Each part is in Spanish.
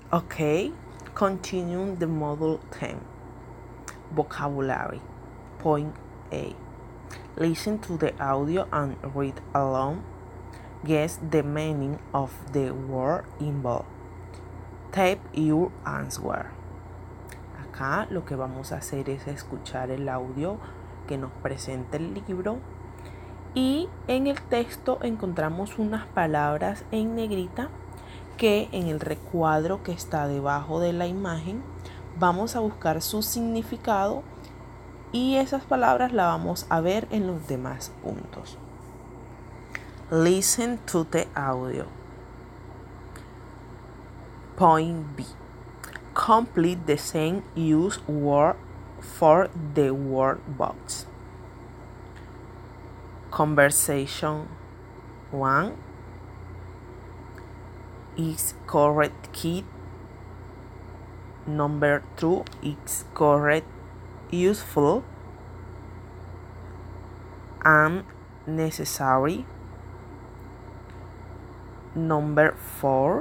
Okay, continuing the model 10. Vocabulary. Point A. Listen to the audio and read along. Guess the meaning of the word involved. Type your answer. Acá lo que vamos a hacer es escuchar el audio que nos presenta el libro y en el texto encontramos unas palabras en negrita que en el recuadro que está debajo de la imagen vamos a buscar su significado y esas palabras las vamos a ver en los demás puntos. Listen to the audio. Point B. Complete the same use word for the word box. Conversation 1 is correct kid. Number 2 is correct useful and necessary. Number 4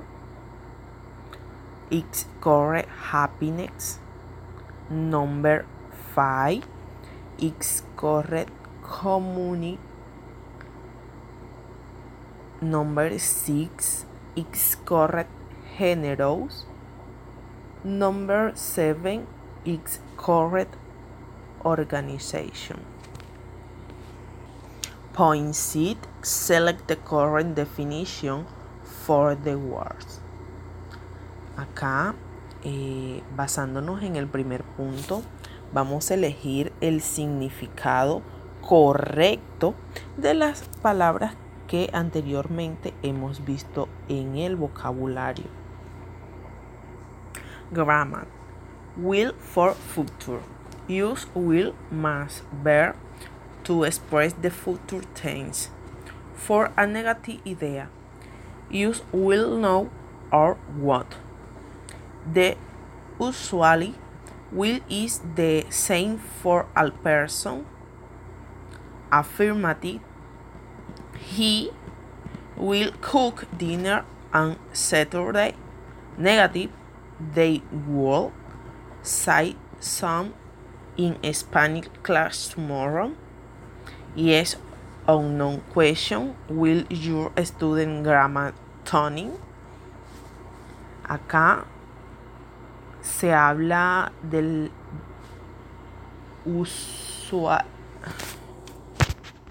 is correct happiness. Number 5 is correct community. Number 6 is correct generous. Number 7 is correct organization. Point C. Select the correct definition for the words. Acá, basándonos en el primer punto, vamos a elegir el significado correcto de las palabras que anteriormente hemos visto en el vocabulario. Grammar. Will for future. Use will más verb to express the future tense. For a negative idea, use will know or what. The usually will is the same for a person. Affirmative. He will cook dinner on Saturday. Negative. They will cite some in Spanish class tomorrow. Yes or no question. Will your student grammar tuning? Acá se habla del usuario.